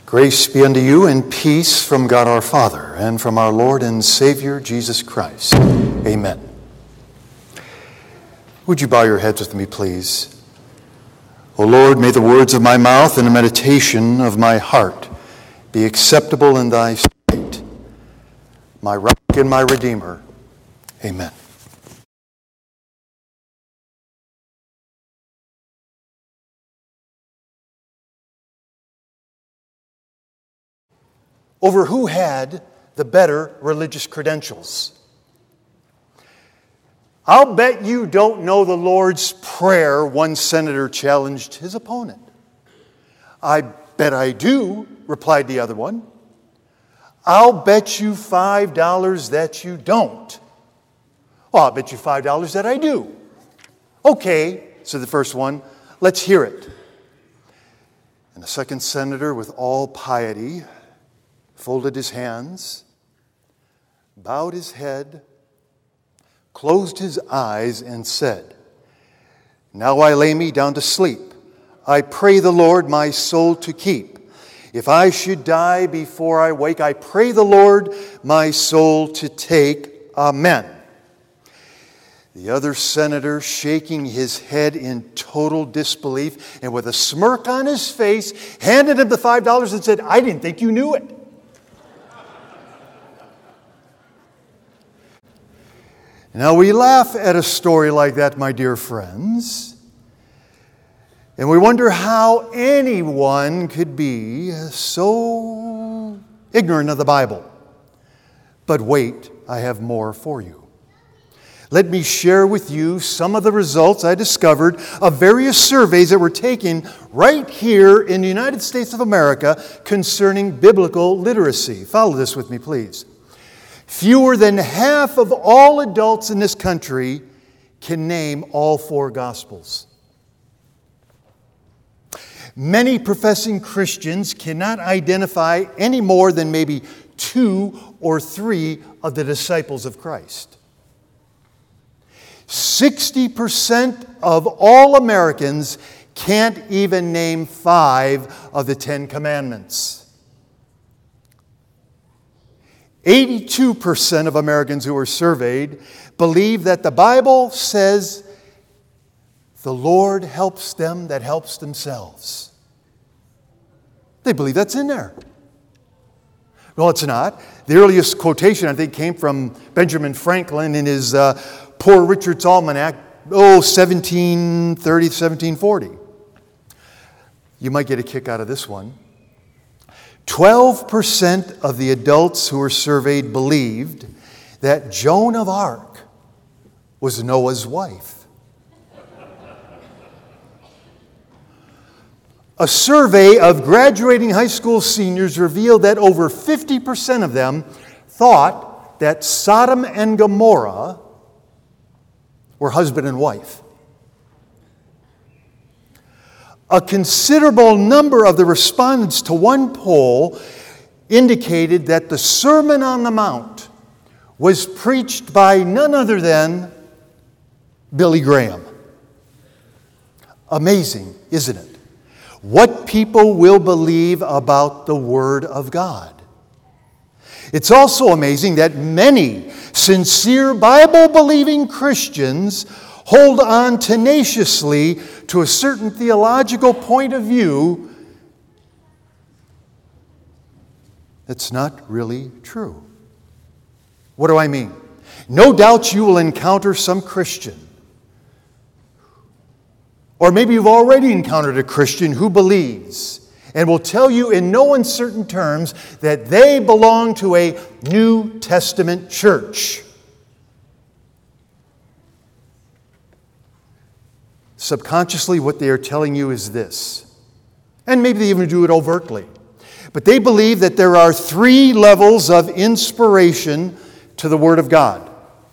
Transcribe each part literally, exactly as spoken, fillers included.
Grace be unto you and peace from God our Father and from our Lord and Savior Jesus Christ. Amen. Would you bow your heads with me, please? O Lord, may the words of my mouth and the meditation of my heart be acceptable in thy sight, my rock and my redeemer. Amen. Over who had the better religious credentials. I'll bet you don't know the Lord's Prayer, one senator challenged his opponent. I bet I do, replied the other one. I'll bet you five dollars that you don't. Well, I'll bet you five dollars that I do. Okay, said the first one, let's hear it. And the second senator, with all piety, folded his hands, bowed his head, closed his eyes, and said, "Now I lay me down to sleep. I pray the Lord my soul to keep. If I should die before I wake, I pray the Lord my soul to take. Amen." The other senator, shaking his head in total disbelief and with a smirk on his face, handed him the five dollars and said, "I didn't think you knew it." Now, we laugh at a story like that, my dear friends, and we wonder how anyone could be so ignorant of the Bible. But wait, I have more for you. Let me share with you some of the results I discovered of various surveys that were taken right here in the United States of America concerning biblical literacy. Follow this with me, please. Fewer than half of all adults in this country can name all four Gospels. Many professing Christians cannot identify any more than maybe two or three of the disciples of Christ. sixty percent of all Americans can't even name five of the Ten Commandments. eighty-two percent of Americans who were surveyed believe that the Bible says the Lord helps them that helps themselves. They believe that's in there. Well, it's not. The earliest quotation, I think, came from Benjamin Franklin in his uh, Poor Richard's Almanac, oh, seventeen thirty, seventeen forty. You might get a kick out of this one. twelve percent of the adults who were surveyed believed that Joan of Arc was Noah's wife. A survey of graduating high school seniors revealed that over fifty percent of them thought that Sodom and Gomorrah were husband and wife. A considerable number of the respondents to one poll indicated that the Sermon on the Mount was preached by none other than Billy Graham. Amazing, isn't it? What people will believe about the Word of God. It's also amazing that many sincere Bible-believing Christians hold on tenaciously to a certain theological point of view that's not really true. What do I mean? No doubt you will encounter some Christian, or maybe you've already encountered a Christian who believes and will tell you in no uncertain terms that they belong to a New Testament church. Subconsciously, what they are telling you is this, and maybe they even do it overtly, but they believe that there are three levels of inspiration to the Word of God.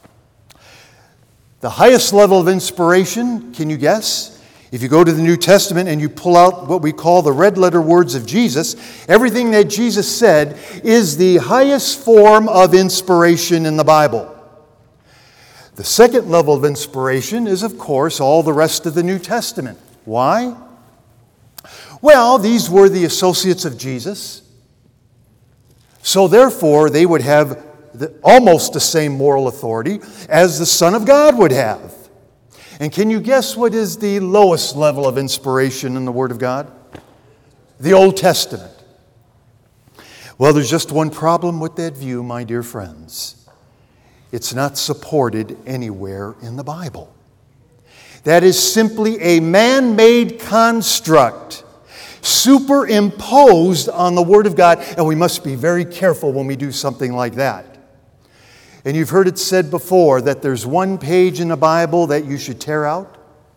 The highest level of inspiration, can you guess? If you go to the New Testament and you pull out what we call the red letter words of Jesus, everything that Jesus said is the highest form of inspiration in the Bible. The second level of inspiration is, of course, all the rest of the New Testament. Why? Well, these were the associates of Jesus. So therefore, they would have the, almost the same moral authority as the Son of God would have. And can you guess what is the lowest level of inspiration in the Word of God? The Old Testament. Well, there's just one problem with that view, my dear friends. It's not supported anywhere in the Bible. That is simply a man-made construct superimposed on the Word of God, and we must be very careful when we do something like that. And you've heard it said before that there's one page in the Bible that you should tear out.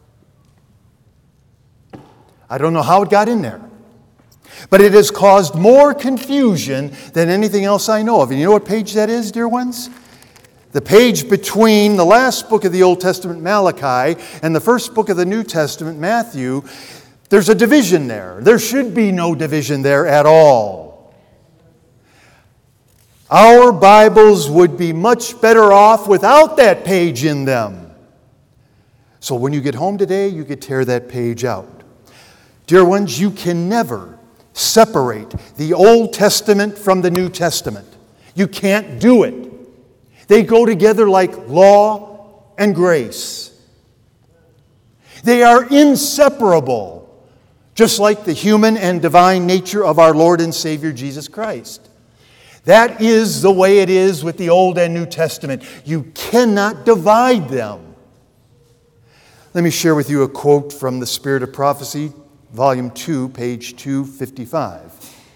I don't know how it got in there, but it has caused more confusion than anything else I know of. And you know what page that is, dear ones? The page between the last book of the Old Testament, Malachi, and the first book of the New Testament, Matthew. There's a division there. There should be no division there at all. Our Bibles would be much better off without that page in them. So when you get home today, you could tear that page out. Dear ones, you can never separate the Old Testament from the New Testament. You can't do it. They go together like law and grace. They are inseparable. Just like the human and divine nature of our Lord and Savior Jesus Christ. That is the way it is with the Old and New Testament. You cannot divide them. Let me share with you a quote from The Spirit of Prophecy, Volume two, page two fifty-five.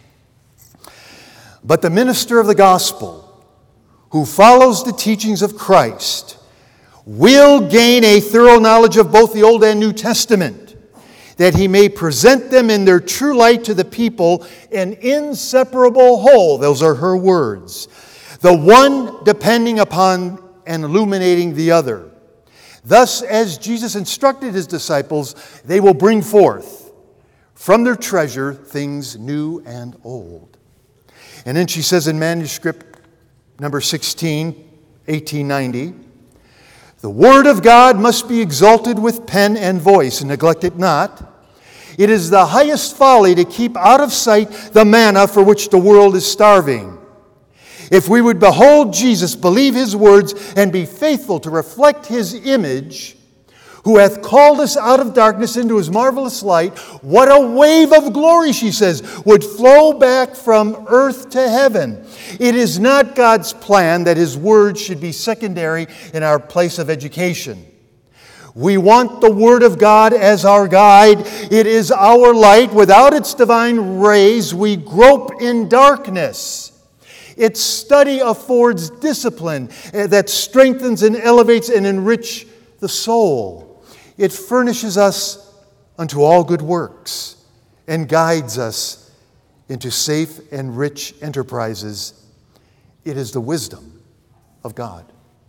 But the minister of the gospel, who follows the teachings of Christ, will gain a thorough knowledge of both the Old and New Testament, that he may present them in their true light to the people, an inseparable whole. Those are her words. The one depending upon and illuminating the other. Thus, as Jesus instructed his disciples, they will bring forth from their treasure things new and old. And then she says in manuscript number sixteen, eighteen ninety, the Word of God must be exalted with pen and voice, and neglect it not. It is the highest folly to keep out of sight the manna for which the world is starving. If we would behold Jesus, believe his words, and be faithful to reflect his image, who hath called us out of darkness into his marvelous light, what a wave of glory, she says, would flow back from earth to heaven. It is not God's plan that his word should be secondary in our place of education. We want the Word of God as our guide. It is our light. Without its divine rays, we grope in darkness. Its study affords discipline that strengthens and elevates and enriches the soul. It furnishes us unto all good works and guides us into safe and rich enterprises. It is the wisdom of God.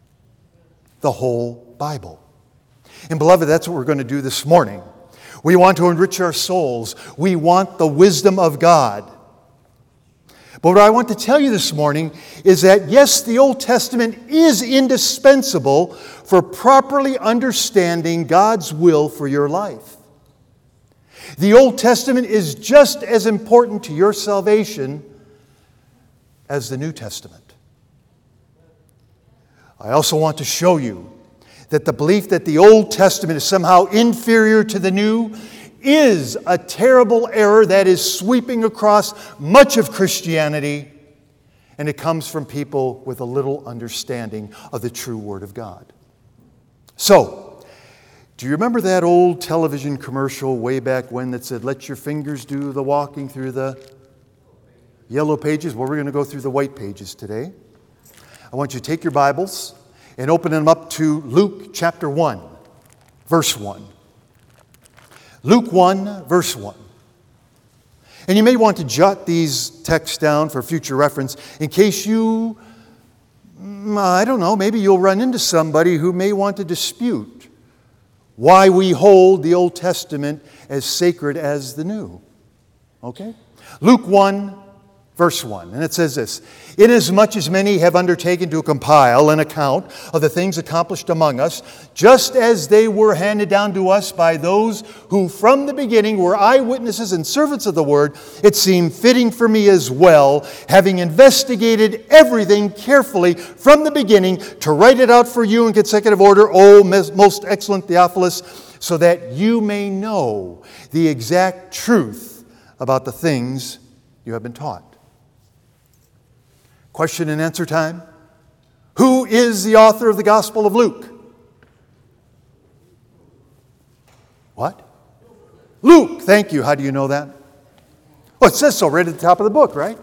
The whole Bible. And beloved, that's what we're going to do this morning. We want to enrich our souls. We want the wisdom of God. But what I want to tell you this morning is that, yes, the Old Testament is indispensable for properly understanding God's will for your life. The Old Testament is just as important to your salvation as the New Testament. I also want to show you that the belief that the Old Testament is somehow inferior to the New is a terrible error that is sweeping across much of Christianity, and it comes from people with a little understanding of the true Word of God. So, do you remember that old television commercial way back when that said, "Let your fingers do the walking through the yellow pages"? Well, we're going to go through the white pages today. I want you to take your Bibles and open them up to Luke chapter one, verse one. Luke one, verse one. And you may want to jot these texts down for future reference in case you, I don't know, maybe you'll run into somebody who may want to dispute why we hold the Old Testament as sacred as the New. Okay? Luke one, Verse one, and it says this: "Inasmuch as many have undertaken to compile an account of the things accomplished among us, just as they were handed down to us by those who from the beginning were eyewitnesses and servants of the word, it seemed fitting for me as well, having investigated everything carefully from the beginning, to write it out for you in consecutive order, O most excellent Theophilus, so that you may know the exact truth about the things you have been taught." Question and answer time. Who is the author of the Gospel of Luke? What? Luke. Thank you. How do you know that? Well, it says so right at the top of the book, right?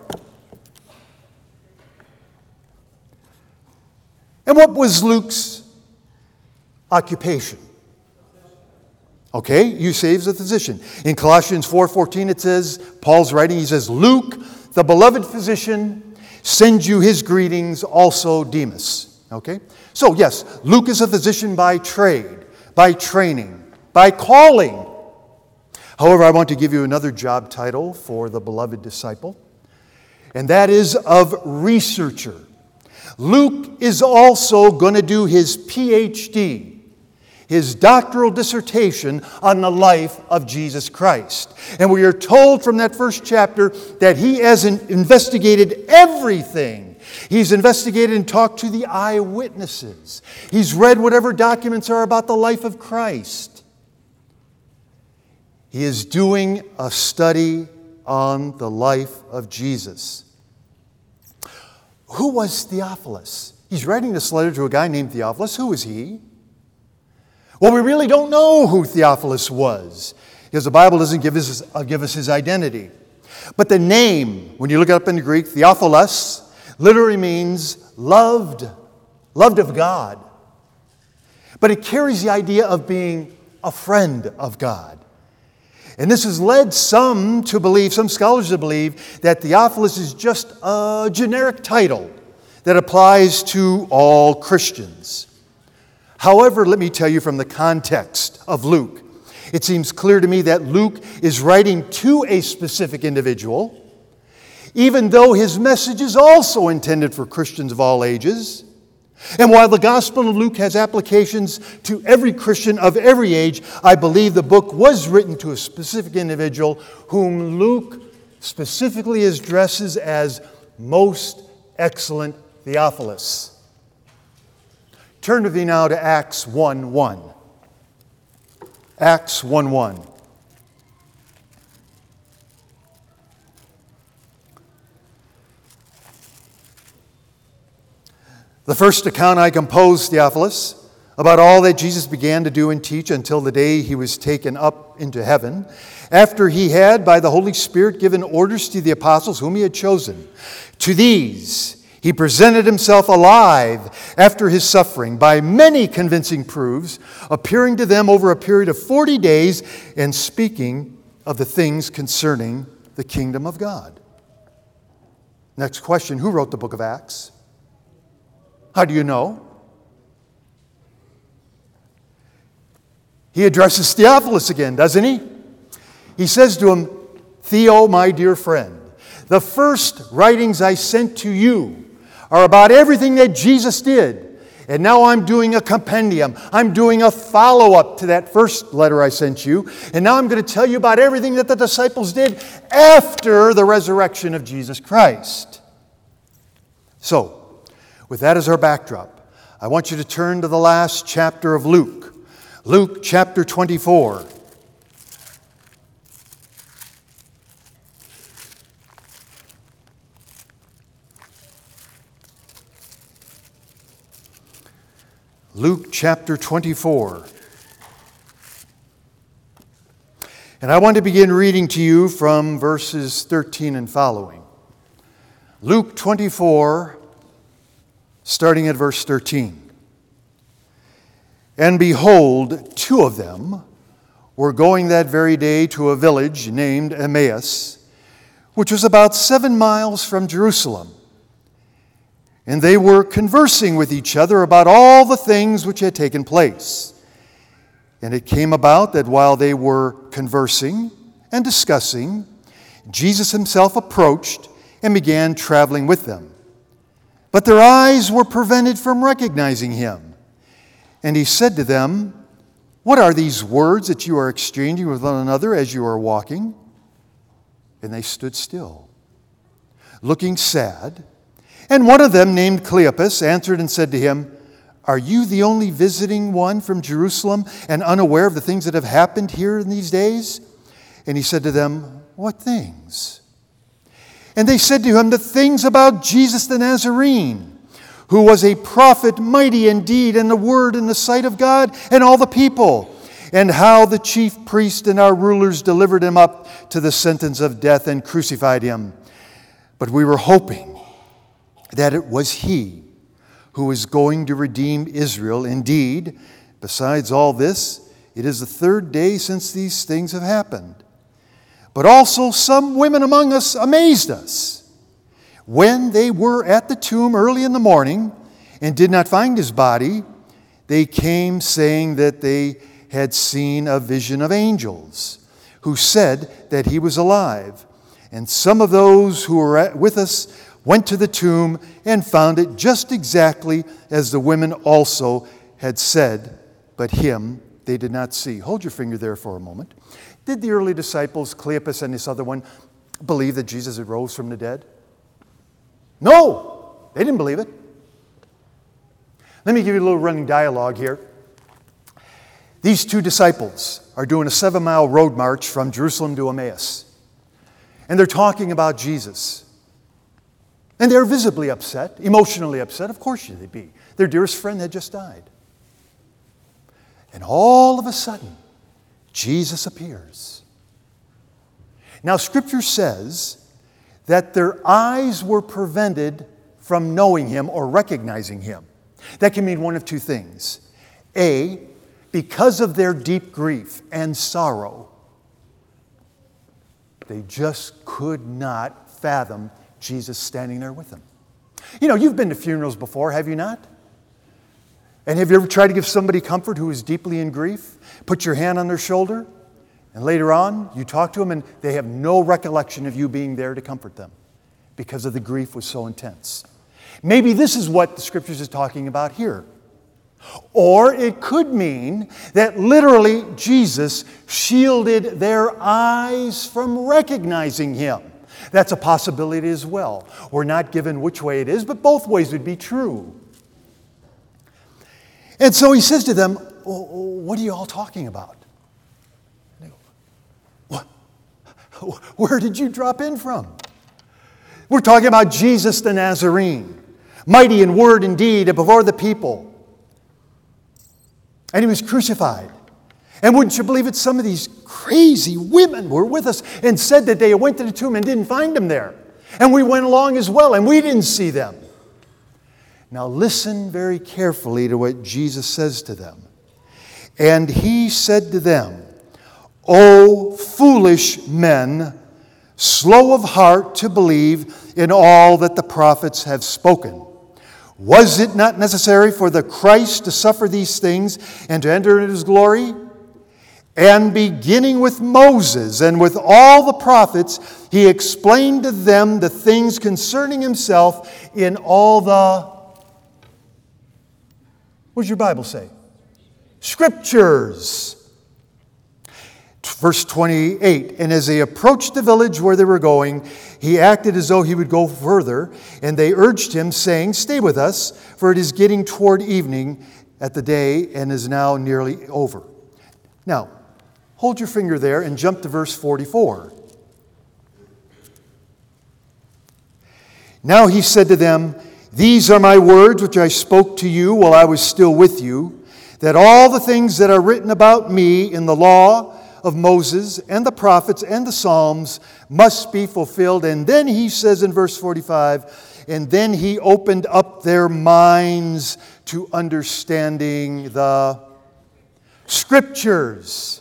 And what was Luke's occupation? Okay, you say he's a physician. In Colossians four fourteen it says, Paul's writing, he says, "Luke, the beloved physician, sends you his greetings, also Demas." Okay? So yes, Luke is a physician by trade, by training, by calling. However, I want to give you another job title for the beloved disciple, and that is of researcher. Luke is also going to do his P H D, his doctoral dissertation on the life of Jesus Christ. And we are told from that first chapter that he has investigated everything. He's investigated and talked to the eyewitnesses. He's read whatever documents are about the life of Christ. He is doing a study on the life of Jesus. Who was Theophilus? He's writing this letter to a guy named Theophilus. Who is he? Well, we really don't know who Theophilus was, because the Bible doesn't give us, uh, give us his identity. But the name, when you look it up in the Greek, Theophilus, literally means loved, loved of God. But it carries the idea of being a friend of God. And this has led some to believe, some scholars to believe, that Theophilus is just a generic title that applies to all Christians. However, let me tell you from the context of Luke, it seems clear to me that Luke is writing to a specific individual, even though his message is also intended for Christians of all ages. And while the Gospel of Luke has applications to every Christian of every age, I believe the book was written to a specific individual whom Luke specifically addresses as most excellent Theophilus. Turn with me now to Acts one one. Acts one one. "The first account I composed, Theophilus, about all that Jesus began to do and teach until the day he was taken up into heaven, after he had, by the Holy Spirit, given orders to the apostles whom he had chosen. To these he presented himself alive after his suffering by many convincing proofs, appearing to them over a period of forty days and speaking of the things concerning the kingdom of God." Next question, who wrote the book of Acts? How do you know? He addresses Theophilus again, doesn't he? He says to him, "Theo, my dear friend, the first writings I sent to you are about everything that Jesus did. And now I'm doing a compendium. I'm doing a follow-up to that first letter I sent you. And now I'm going to tell you about everything that the disciples did after the resurrection of Jesus Christ." So, with that as our backdrop, I want you to turn to the last chapter of Luke. Luke chapter twenty-four. Luke chapter twenty-four. And I want to begin reading to you from verses thirteen and following. Luke twenty-four, starting at verse thirteen. "And behold, two of them were going that very day to a village named Emmaus, which was about seven miles from Jerusalem. And they were conversing with each other about all the things which had taken place. And it came about that while they were conversing and discussing, Jesus himself approached and began traveling with them. But their eyes were prevented from recognizing him. And he said to them, "What are these words that you are exchanging with one another as you are walking?" And they stood still, looking sad. And one of them, named Cleopas, answered and said to him, "Are you the only visiting one from Jerusalem and unaware of the things that have happened here in these days?" And he said to them, "What things?" And they said to him, "The things about Jesus the Nazarene, who was a prophet, mighty in deed and the word in the sight of God and all the people, and how the chief priest and our rulers delivered him up to the sentence of death and crucified him. But we were hoping that it was he who was going to redeem Israel. Indeed, besides all this, it is the third day since these things have happened. But also some women among us amazed us. When they were at the tomb early in the morning and did not find his body, they came saying that they had seen a vision of angels who said that he was alive. And some of those who were at, with us went to the tomb and found it just exactly as the women also had said, but him they did not see." Hold your finger there for a moment. Did the early disciples, Cleopas and this other one, believe that Jesus had rose from the dead? No, they didn't believe it. Let me give you a little running dialogue here. These two disciples are doing a seven-mile road march from Jerusalem to Emmaus. And they're talking about Jesus. And they're visibly upset, emotionally upset. Of course they'd be. Their dearest friend had just died. And all of a sudden, Jesus appears. Now, Scripture says that their eyes were prevented from knowing him or recognizing him. That can mean one of two things. A, because of their deep grief and sorrow, they just could not fathom Jesus standing there with them. You know, you've been to funerals before, have you not? And have you ever tried to give somebody comfort who is deeply in grief? Put your hand on their shoulder, and later on, you talk to them, and they have no recollection of you being there to comfort them because of the grief was so intense. Maybe this is what the Scriptures is talking about here. Or it could mean that literally Jesus shielded their eyes from recognizing him. That's a possibility as well. We're not given which way it is, but both ways would be true. And so he says to them, "What are you all talking about?" And they go, "What? Where did you drop in from?" We're talking about Jesus the Nazarene, mighty in word and deed before the people. And he was crucified. And wouldn't you believe it, some of these crazy women were with us and said that they went to the tomb and didn't find him there. And we went along as well, and we didn't see them. Now listen very carefully to what Jesus says to them. And he said to them, "O foolish men, slow of heart to believe in all that the prophets have spoken. Was it not necessary for the Christ to suffer these things and to enter into his glory? And beginning with Moses and with all the prophets, he explained to them the things concerning himself in all the..." What does your Bible say? Scriptures. Verse twenty-eight, "And as they approached the village where they were going, he acted as though he would go further, and they urged him, saying, 'Stay with us, for it is getting toward evening at the day and is now nearly over.'" Now, hold your finger there and jump to verse forty-four. "Now he said to them, 'These are my words which I spoke to you while I was still with you, that all the things that are written about me in the law of Moses and the prophets and the Psalms must be fulfilled.' And then he says in verse forty-five, "And then he opened up their minds to understanding the Scriptures."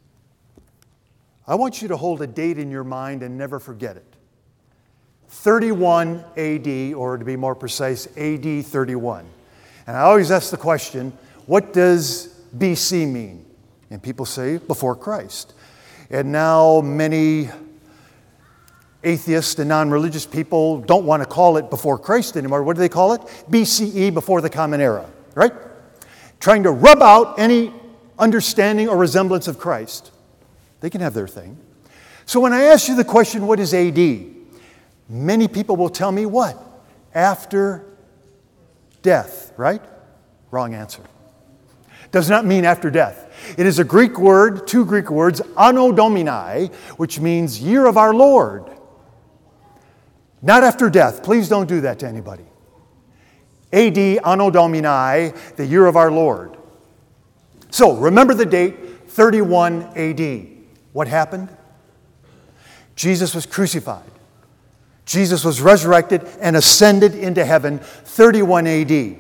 I want you to hold a date in your mind and never forget it. thirty-one A D, or to be more precise, A D thirty-one. And I always ask the question, what does B C mean? And people say, before Christ. And now many Atheists and non-religious people don't want to call it before Christ anymore. What do they call it? B C E, before the Common Era, right? Trying to rub out any understanding or resemblance of Christ. They can have their thing. So when I ask you the question, what is A D? Many people will tell me what? After death, right? Wrong answer. Does not mean after death. It is a Greek word, two Greek words, Anno Domini, which means year of our Lord. Not after death. Please don't do that to anybody. A D, Anno Domini, the year of our Lord. So, remember the date, thirty-one A D. What happened? Jesus was crucified. Jesus was resurrected and ascended into heaven, thirty-one A D.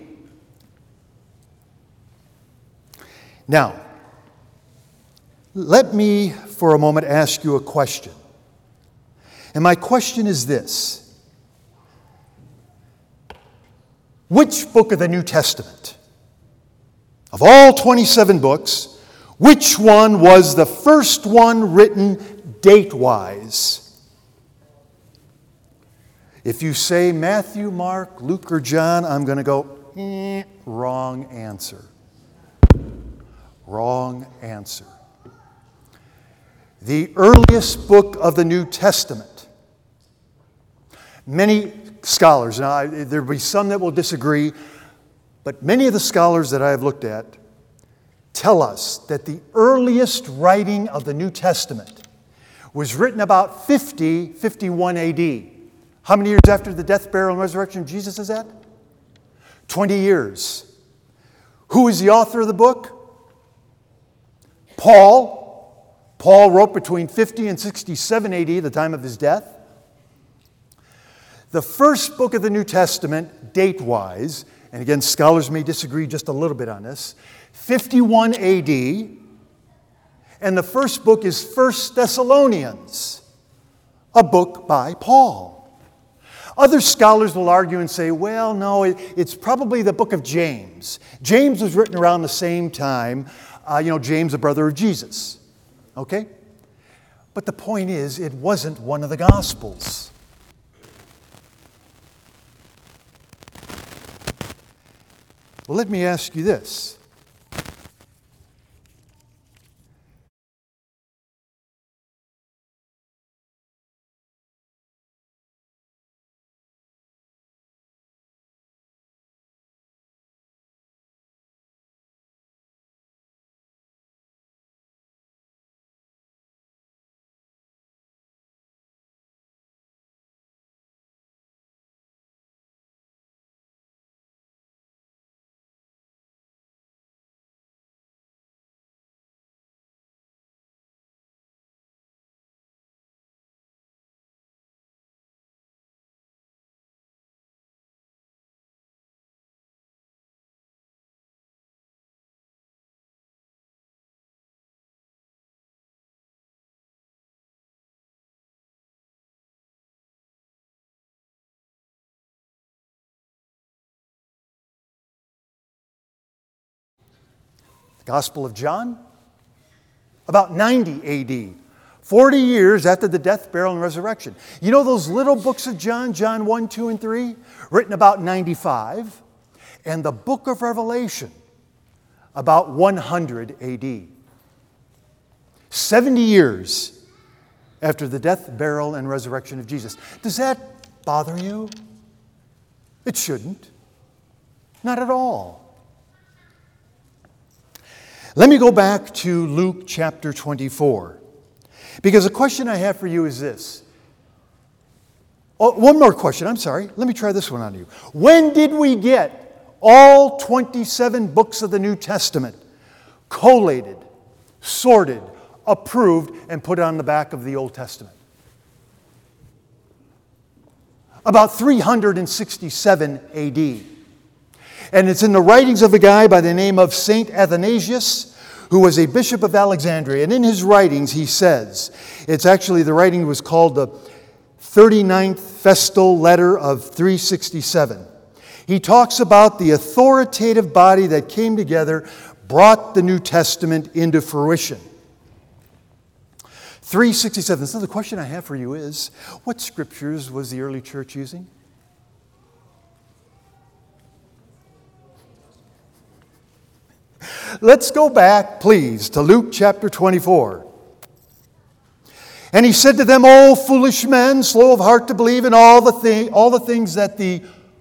Now, let me for a moment ask you a question. And my question is this. Which book of the New Testament, of all twenty-seven books, which one was the first one written date-wise? If you say Matthew, Mark, Luke, or John, I'm going to go, eh, wrong answer. Wrong answer. The earliest book of the New Testament. Many scholars, now there will be some that will disagree, but many of the scholars that I have looked at tell us that the earliest writing of the New Testament was written about fifty, fifty-one A D. How many years after the death, burial, and resurrection of Jesus is that? twenty years. Who is the author of the book? Paul. Paul wrote between fifty and sixty-seven A D, the time of his death. The first book of the New Testament, date-wise, and again, scholars may disagree just a little bit on this, fifty-one A D, and the first book is First Thessalonians, a book by Paul. Other scholars will argue and say, well, no, it, it's probably the book of James. James was written around the same time. Uh, you know, James, the brother of Jesus. Okay? But the point is, it wasn't one of the Gospels. Well, let me ask you this. Gospel of John, about ninety A D, forty years after the death, burial, and resurrection. You know those little books of John, John one, two, and three, written about ninety-five, and the book of Revelation, about one hundred A D. seventy years after the death, burial, and resurrection of Jesus. Does that bother you? It shouldn't. Not at all. Let me go back to Luke chapter twenty-four. Because a question I have for you is this. Oh, one more question, I'm sorry. Let me try this one on you. When did we get all twenty-seven books of the New Testament collated, sorted, approved, and put on the back of the Old Testament? About three hundred sixty-seven A D. And it's in the writings of a guy by the name of Saint Athanasius, who was a bishop of Alexandria. And in his writings, he says, it's actually, the writing was called the thirty-ninth Festal Letter of three sixty-seven. He talks about the authoritative body that came together, brought the New Testament into fruition. three sixty-seven. So the question I have for you is, what scriptures was the early church using? Let's go back, please, to Luke chapter twenty-four. And he said to them, O foolish men, slow of heart to believe in all the, thi- all the things that the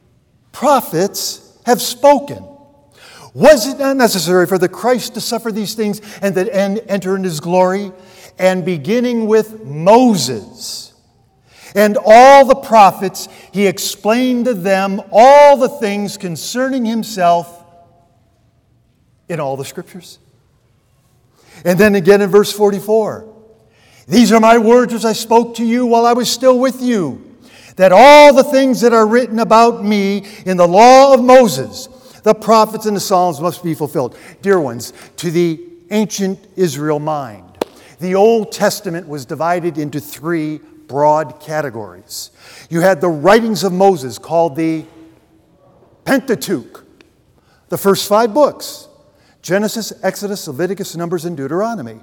prophets have spoken. Was it not necessary for the Christ to suffer these things and that end, enter in his glory? And beginning with Moses and all the prophets, he explained to them all the things concerning himself in all the scriptures. And then again in verse forty-four, these are my words which I spoke to you while I was still with you, that all the things that are written about me in the law of Moses, the prophets and the Psalms must be fulfilled. Dear ones, to the ancient Israel mind, the Old Testament was divided into three broad categories. You had the writings of Moses, called the Pentateuch, the first five books: Genesis, Exodus, Leviticus, Numbers, and Deuteronomy.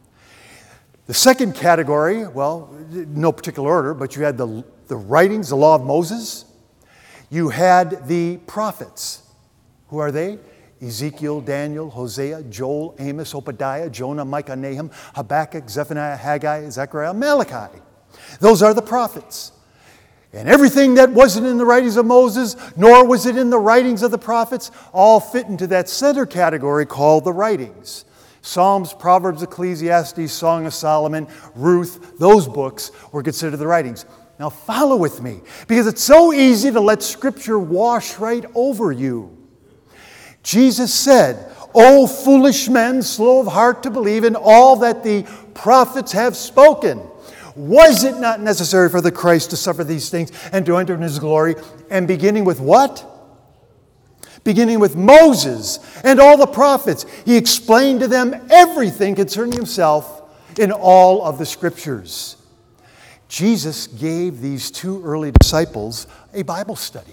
The second category, well, no particular order, but you had the, the writings, the law of Moses. You had the prophets. Who are they? Ezekiel, Daniel, Hosea, Joel, Amos, Obadiah, Jonah, Micah, Nahum, Habakkuk, Zephaniah, Haggai, Zechariah, Malachi. Those are the prophets. And everything that wasn't in the writings of Moses, nor was it in the writings of the prophets, all fit into that center category called the writings. Psalms, Proverbs, Ecclesiastes, Song of Solomon, Ruth, those books were considered the writings. Now follow with me, because it's so easy to let Scripture wash right over you. Jesus said, O foolish men, slow of heart to believe in all that the prophets have spoken. Was it not necessary for the Christ to suffer these things and to enter in his glory? And beginning with what? Beginning with Moses and all the prophets, he explained to them everything concerning himself in all of the Scriptures. Jesus gave these two early disciples a Bible study.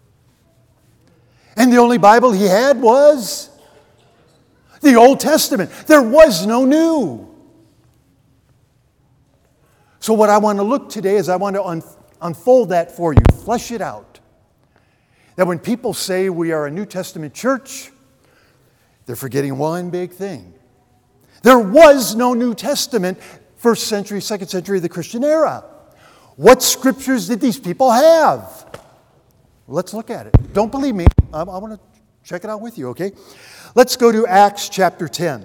And the only Bible he had was the Old Testament. There was no new. So what I want to look today is I want to un- unfold that for you, flesh it out. That when people say we are a New Testament church, they're forgetting one big thing. There was no New Testament first century, second century of the Christian era. What scriptures did these people have? Let's look at it. Don't believe me. I, I want to check it out with you, okay? Let's go to Acts chapter ten.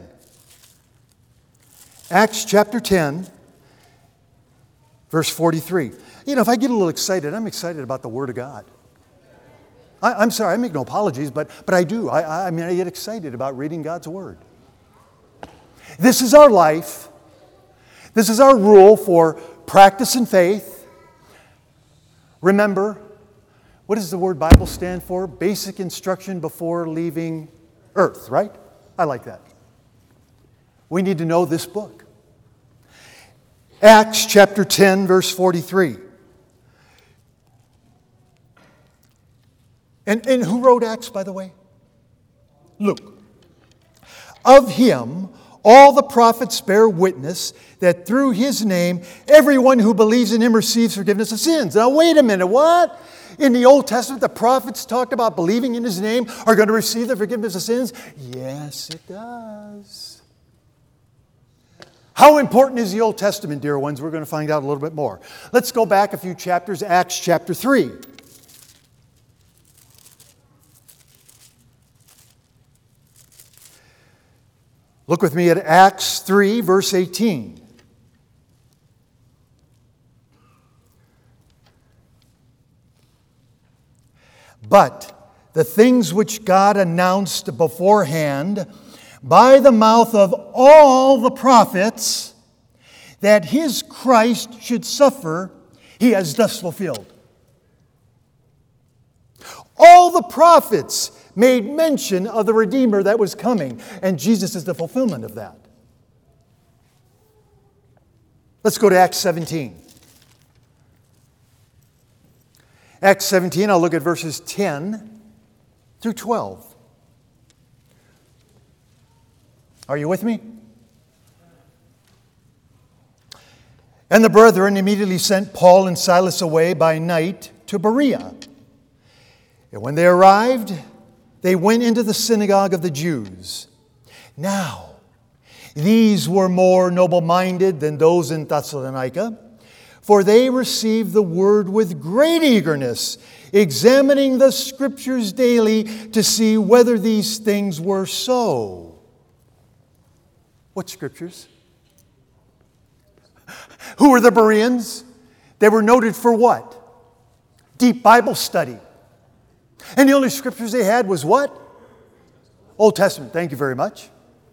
Acts chapter ten, verse forty-three. You know, if I get a little excited, I'm excited about the Word of God. I, I'm sorry, I make no apologies, but, but I do. I, I mean, I get excited about reading God's Word. This is our life. This is our rule for practice and faith. Remember, what does the word Bible stand for? Basic instruction before leaving earth, right? I like that. We need to know this book. Acts chapter ten, verse forty-three. And, and who wrote Acts, by the way? Luke. Of him, all the prophets bear witness that through his name, everyone who believes in him receives forgiveness of sins. Now, wait a minute, what? In the Old Testament, the prophets talked about believing in his name are going to receive the forgiveness of sins? Yes, it does. How important is the Old Testament, dear ones? We're going to find out a little bit more. Let's go back a few chapters, Acts chapter three. Look with me at Acts three, verse eighteen. But the things which God announced beforehand by the mouth of all the prophets, that his Christ should suffer, he has thus fulfilled. All the prophets made mention of the Redeemer that was coming, and Jesus is the fulfillment of that. Let's go to Acts seventeen. Acts seventeen, I'll look at verses ten through twelve. Are you with me? And the brethren immediately sent Paul and Silas away by night to Berea. And when they arrived, they went into the synagogue of the Jews. Now, these were more noble-minded than those in Thessalonica, for they received the word with great eagerness, examining the Scriptures daily to see whether these things were so. What Scriptures? Who were the Bereans? They were noted for what? Deep Bible study. And the only Scriptures they had was what? Old Testament. Thank you very much.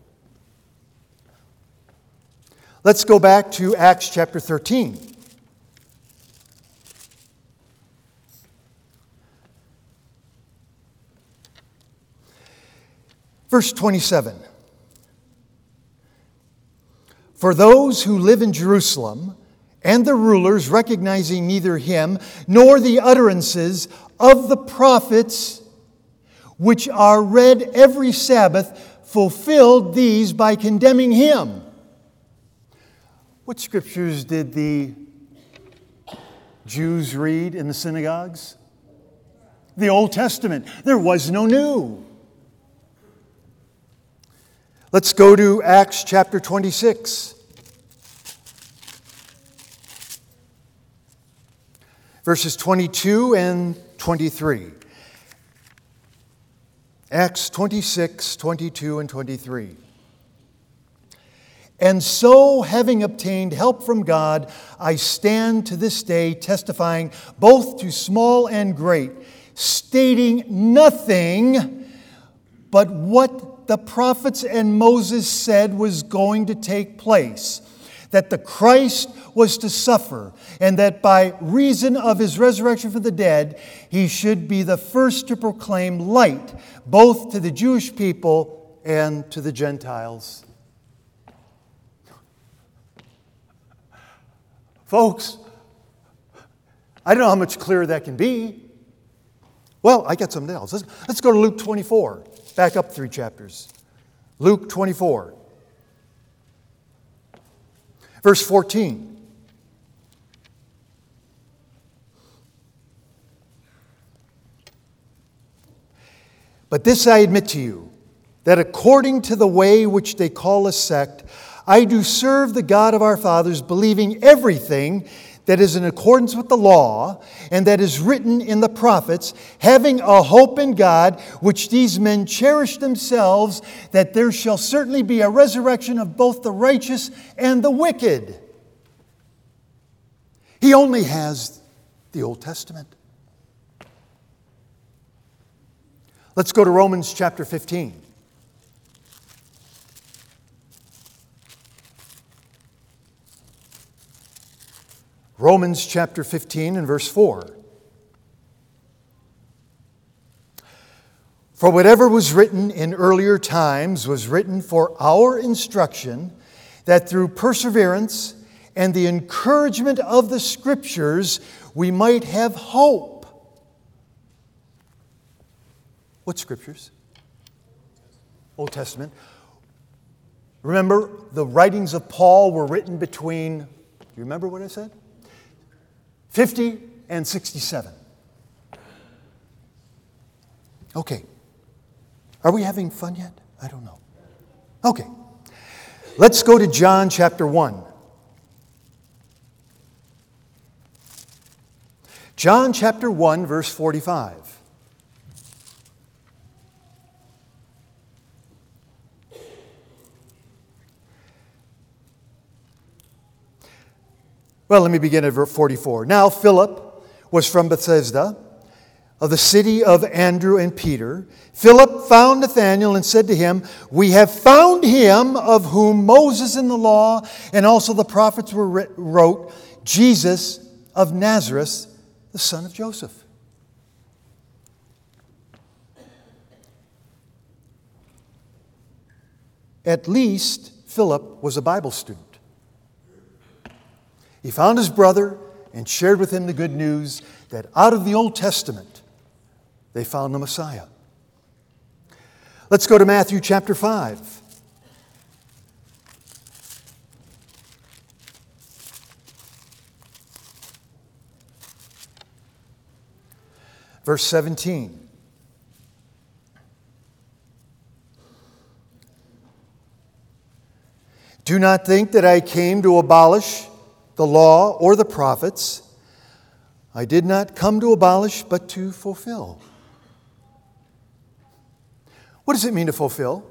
Let's go back to Acts chapter thirteen. Verse twenty-seven. For those who live in Jerusalem, and the rulers, recognizing neither him nor the utterances of the prophets, which are read every Sabbath, fulfilled these by condemning him. What Scriptures did the Jews read in the synagogues? The Old Testament. There was no new. Let's go to Acts chapter twenty-six. Verses twenty-two and twenty-three. Acts twenty-six, twenty-two, and twenty-three. And so, having obtained help from God, I stand to this day testifying both to small and great, stating nothing but what the prophets and Moses said was going to take place, that the Christ was to suffer, and that by reason of his resurrection from the dead, he should be the first to proclaim light, both to the Jewish people and to the Gentiles. Folks, I don't know how much clearer that can be. Well, I got something else. Let's, let's go to Luke twenty-four. Back up three chapters. Luke twenty-four. Verse fourteen. But this I admit to you, that according to the way which they call a sect, I do serve the God of our fathers, believing everything that is in accordance with the law, and that is written in the prophets, having a hope in God, which these men cherish themselves, that there shall certainly be a resurrection of both the righteous and the wicked. He only has the Old Testament. Let's go to Romans chapter fifteen. Romans chapter fifteen and verse four. For whatever was written in earlier times was written for our instruction, that through perseverance and the encouragement of the Scriptures we might have hope. What Scriptures? Old Testament. Remember, the writings of Paul were written between, you remember what I said? fifty and sixty-seven. Okay. Are we having fun yet? I don't know. Okay. Let's go to John chapter one. John chapter one, verse forty-five. Well, let me begin at verse forty-four. Now Philip was from Bethsaida, of the city of Andrew and Peter. Philip found Nathanael and said to him, "We have found him of whom Moses in the law and also the prophets were wrote, Jesus of Nazareth, the son of Joseph." At least Philip was a Bible student. He found his brother and shared with him the good news that out of the Old Testament they found the Messiah. Let's go to Matthew chapter five. Verse seventeen. Do not think that I came to abolish the law or the prophets. I did not come to abolish, but to fulfill. What does it mean to fulfill?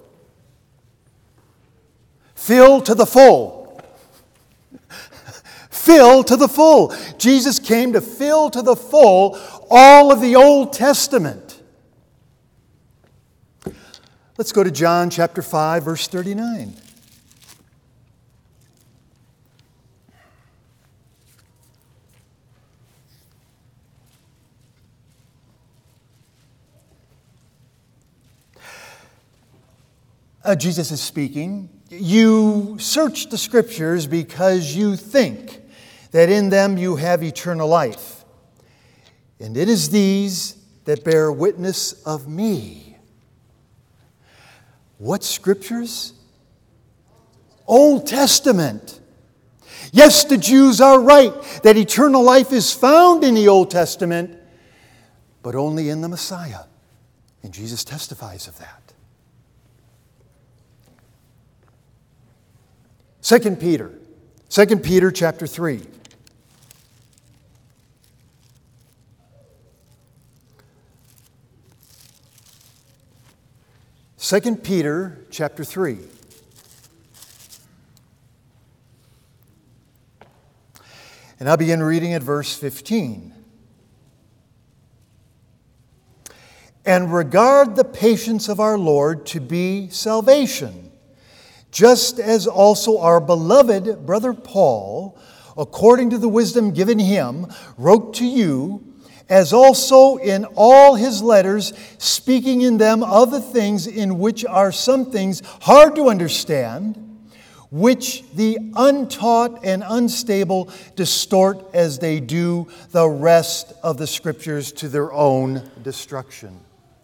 Fill to the full. Fill to the full. Jesus came to fill to the full all of the Old Testament. Let's go to John chapter five, verse thirty-nine. Uh, Jesus is speaking. You search the Scriptures because you think that in them you have eternal life. And it is these that bear witness of me. What Scriptures? Old Testament. Yes, the Jews are right that eternal life is found in the Old Testament, but only in the Messiah. And Jesus testifies of that. Second Peter, Second Peter chapter three. Second Peter chapter three. And I'll begin reading at verse fifteen. And regard the patience of our Lord to be salvation, just as also our beloved brother Paul, according to the wisdom given him, wrote to you, as also in all his letters, speaking in them of the things in which are some things hard to understand, which the untaught and unstable distort as they do the rest of the Scriptures to their own destruction.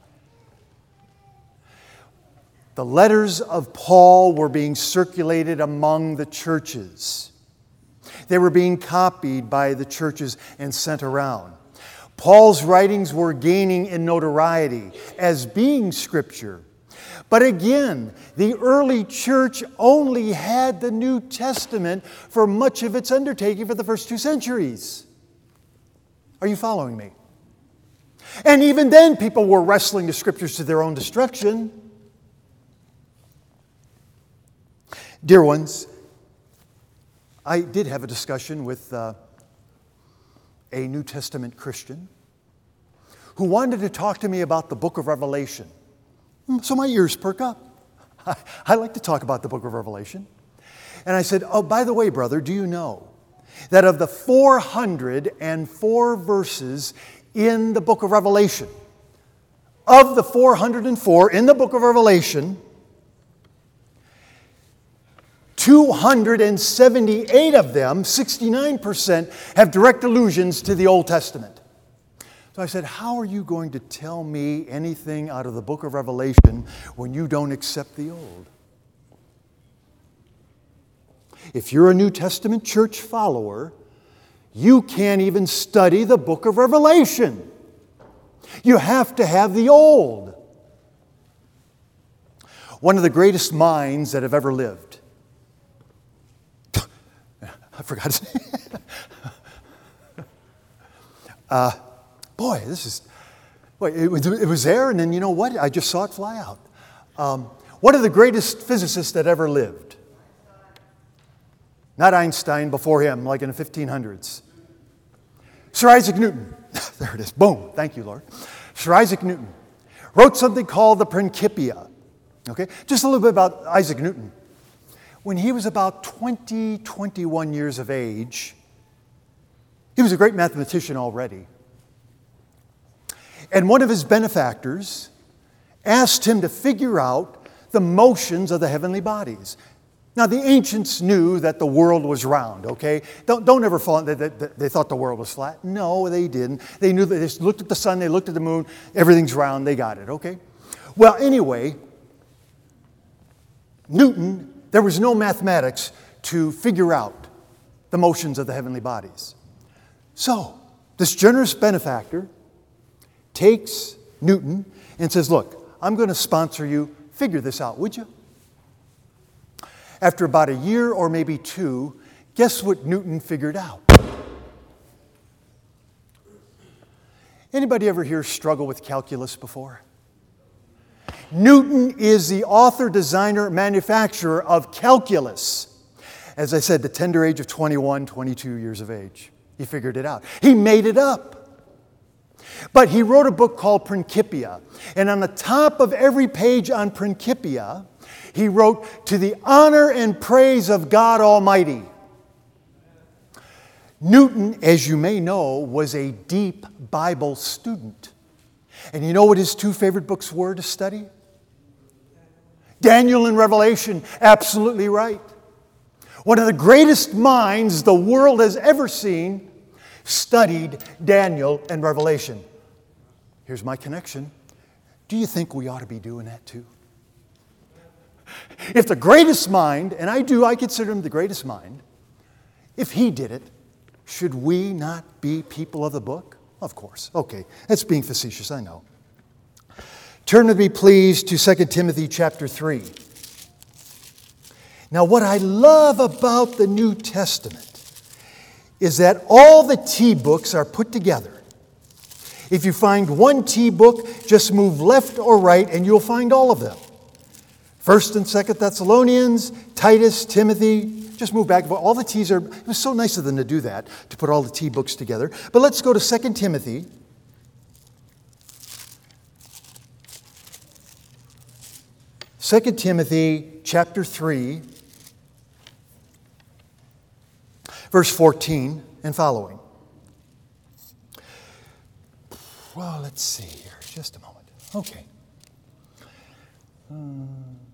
The letters of Paul were being circulated among the churches. They were being copied by the churches and sent around. Paul's writings were gaining in notoriety as being Scripture. But again, the early church only had the New Testament for much of its undertaking for the first two centuries. Are you following me? And even then, people were wrestling the Scriptures to their own destruction. Dear ones, I did have a discussion with uh, a New Testament Christian who wanted to talk to me about the book of Revelation. So my ears perk up. I, I like to talk about the book of Revelation. And I said, oh, by the way, brother, do you know that of the four hundred four verses in the book of Revelation, of the four hundred four in the book of Revelation, two hundred seventy-eight of them, sixty-nine percent, have direct allusions to the Old Testament. So I said, how are you going to tell me anything out of the book of Revelation when you don't accept the Old? If you're a New Testament church follower, you can't even study the book of Revelation. You have to have the Old. One of the greatest minds that have ever lived. I forgot his name. uh, boy, this is... Boy, it, was, it was there, and then you know what? I just saw it fly out. Um, one of the greatest physicists that ever lived. Not Einstein, before him, like in the fifteen hundreds. Sir Isaac Newton. There it is. Boom. Thank you, Lord. Sir Isaac Newton wrote something called the Principia. Okay? Just a little bit about Isaac Newton. When he was about twenty, twenty-one years of age, he was a great mathematician already. And one of his benefactors asked him to figure out the motions of the heavenly bodies. Now, the ancients knew that the world was round, okay? Don't, don't ever fall, they, they, they thought the world was flat. No, they didn't. They knew that they just looked at the sun, they looked at the moon, everything's round, they got it, okay? Well, anyway, Newton, there was no mathematics to figure out the motions of the heavenly bodies. So, this generous benefactor takes Newton and says, look, I'm going to sponsor you. Figure this out, would you? After about a year or maybe two, guess what Newton figured out? Anybody ever here struggle with calculus before? Newton is the author, designer, manufacturer of calculus. As I said, the tender age of twenty-one, twenty-two years of age. He figured it out. He made it up. But he wrote a book called Principia. And on the top of every page on Principia, he wrote, to the honor and praise of God Almighty. Newton, as you may know, was a deep Bible student. And you know what his two favorite books were to study? Daniel and Revelation. Absolutely right. One of the greatest minds the world has ever seen studied Daniel and Revelation. Here's my connection. Do you think we ought to be doing that too? If the greatest mind, and I do, I consider him the greatest mind, if he did it, should we not be people of the book? Of course. Okay, that's being facetious, I know. Turn with me, please, to Second Timothy chapter three. Now, what I love about the New Testament is that all the T books are put together. If you find one T book, just move left or right and you'll find all of them. First and Second Thessalonians, Titus, Timothy, just move back. All the T's are, it was so nice of them to do that, to put all the T books together. But let's go to Second Timothy. Second Timothy chapter three, verse fourteen and following. Well, let's see here. Just a moment. Okay. Um,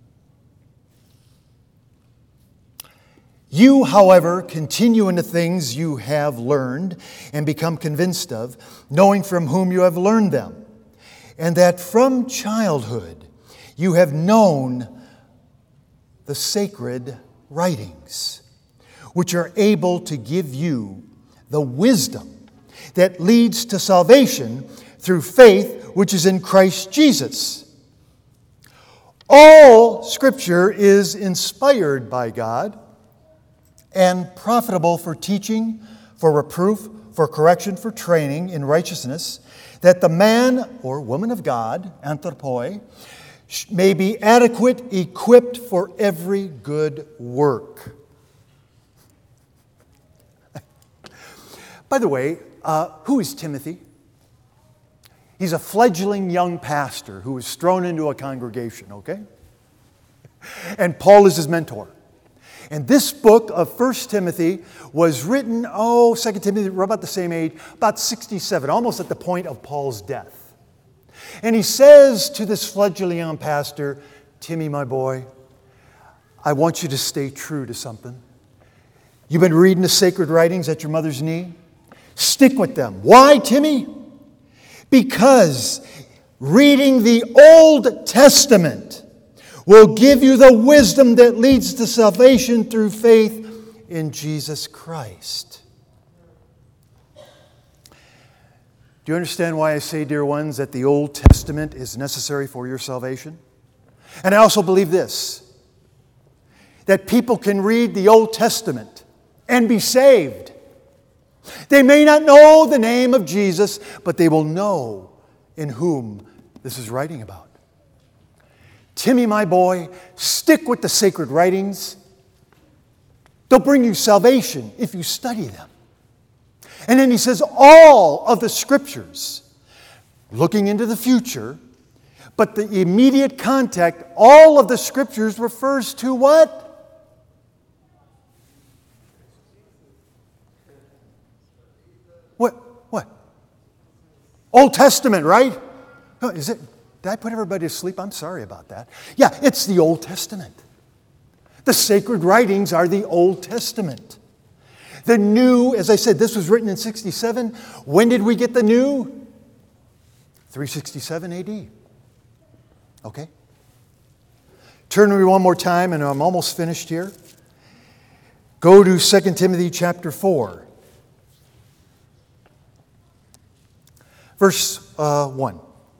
You, however, continue in the things you have learned and become convinced of, knowing from whom you have learned them, and that from childhood you have known the sacred writings, which are able to give you the wisdom that leads to salvation through faith which is in Christ Jesus. All Scripture is inspired by God and profitable for teaching, for reproof, for correction, for training in righteousness, that the man or woman of God, anthropoi, may be adequate, equipped for every good work. By the way, uh, who is Timothy? He's a fledgling young pastor who was thrown into a congregation, okay? And Paul is his mentor. And this book of First Timothy was written, oh, Second Timothy, we're about the same age, about sixty-seven, almost at the point of Paul's death. And he says to this fledgling young pastor, Timmy, my boy, I want you to stay true to something. You've been reading the sacred writings at your mother's knee? Stick with them. Why, Timmy? Because reading the Old Testament will give you the wisdom that leads to salvation through faith in Jesus Christ. Do you understand why I say, dear ones, that the Old Testament is necessary for your salvation? And I also believe this, that people can read the Old Testament and be saved. They may not know the name of Jesus, but they will know in whom this is writing about. Timmy, my boy, stick with the sacred writings. They'll bring you salvation if you study them. And then he says all of the Scriptures, looking into the future, but the immediate contact, all of the Scriptures refers to what? What? What? Old Testament, right? Oh, is it? Did I put everybody to sleep? I'm sorry about that. Yeah, it's the Old Testament. The sacred writings are the Old Testament. The New, as I said, this was written in sixty-seven. When did we get the New? three sixty-seven A D. Okay? Turn to me one more time, and I'm almost finished here. Go to Second Timothy chapter four. Verse uh, one.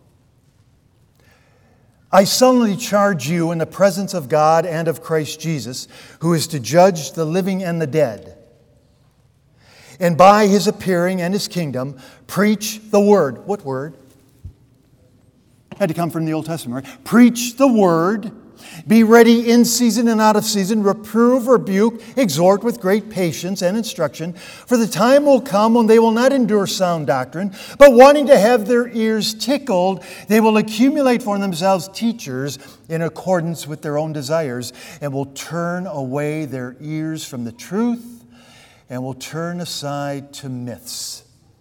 I solemnly charge you in the presence of God and of Christ Jesus, who is to judge the living and the dead. And by his appearing and his kingdom, preach the word. What word? Had to come from the Old Testament, right? Preach the word. Be ready in season and out of season. Reprove, rebuke, exhort with great patience and instruction. For the time will come when they will not endure sound doctrine, but wanting to have their ears tickled, they will accumulate for themselves teachers in accordance with their own desires, and will turn away their ears from the truth, and will turn aside to myths.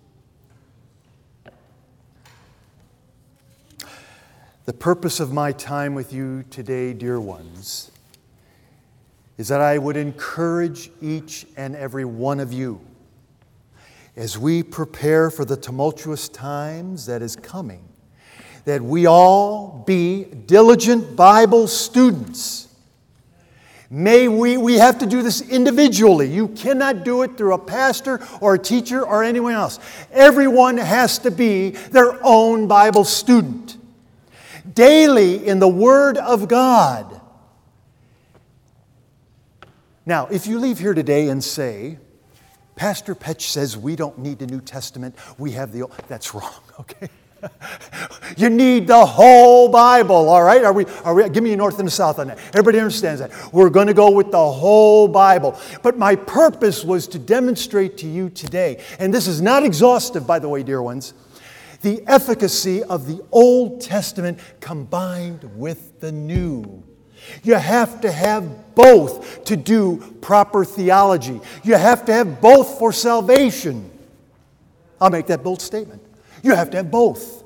The purpose of my time with you today, dear ones, is that I would encourage each and every one of you as we prepare for the tumultuous times that is coming, that we all be diligent Bible students. May we, we have to do this individually. You cannot do it through a pastor or a teacher or anyone else. Everyone has to be their own Bible student. Daily in the Word of God. Now, if you leave here today and say, Pastor Petch says we don't need the New Testament, we have the Old, that's wrong, okay? You need the whole Bible, all right? Are we, are we, give me a north and a south on that. Everybody understands that. We're going to go with the whole Bible. But my purpose was to demonstrate to you today, and this is not exhaustive, by the way, dear ones, the efficacy of the Old Testament combined with the New. You have to have both to do proper theology. You have to have both for salvation. I'll make that bold statement. You have to have both.